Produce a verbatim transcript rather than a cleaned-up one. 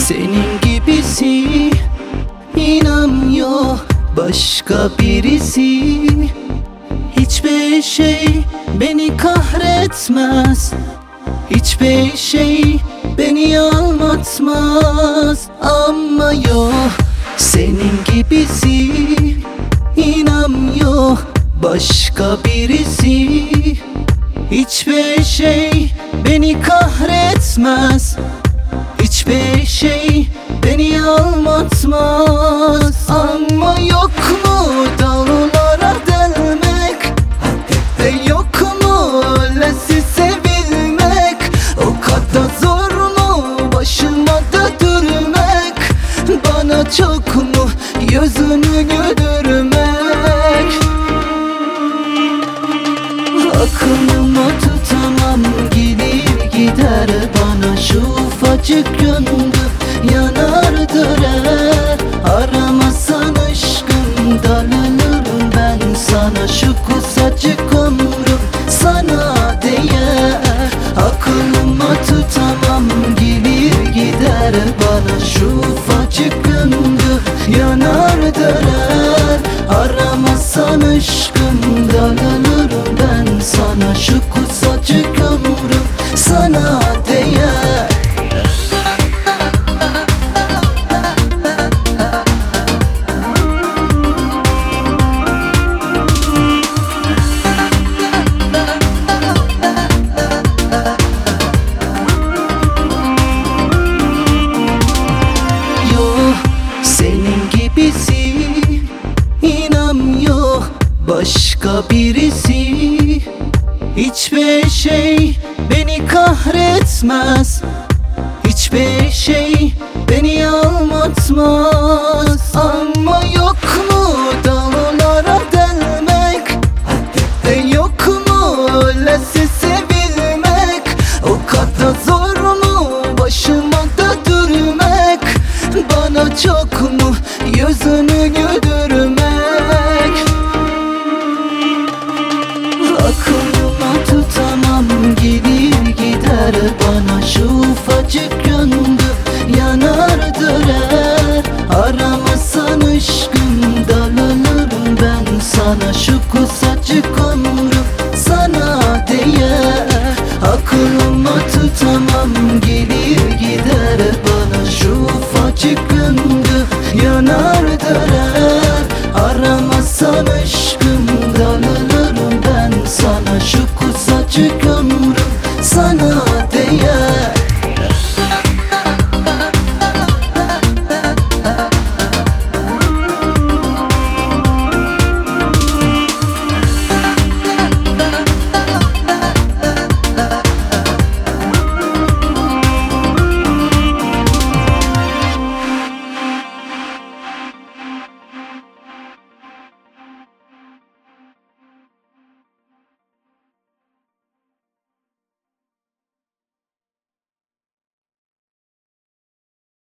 Senin gibisi inan yok başka birisi. Hiçbir şey beni kahretmez, hiçbir şey beni aldatmaz. Ama yok senin gibisi inan yok başka birisi. Hiçbir şey beni kahretmez, hiçbir şey beni aldatmaz. Ama yok mu dağlara delmek, ve yok mu öylesi sevilmek? O kadar zor mu başıma da durmak, bana çok mu yüzünü güldürmek? Aklıma tutamam, gelir gider bana şu ufacık gönlü yanar döner. Aramasan aşkım darlanırım ben sana, şu kısacık ömrüm sana değer. Aklıma tutamam, gelir gider bana şu ufacık gönlü yanar döner. Aramasan aşkım darlanırım ben sana, şu kısacık ömrüm sana değer. Senin gibisi inan yok başka birisi. Hiçbir şey beni kahretmez, hiçbir şey beni aldatmaz. Ama yok mu dağlara delmek, ve yok mu öylesi sevilmek? O kadar zor mu başıma da durmak, bana çok mu yüzünü güldürmek? Aklıma tutamam, gelir gider bana şu ufacık gönlü yanar döner. Aramasan aşkım darlanırım ben sana, şu kısacık ömrüm sana değer. Aklıma tutamam, gelir gider bana şu ufacık gönlü yanar döner.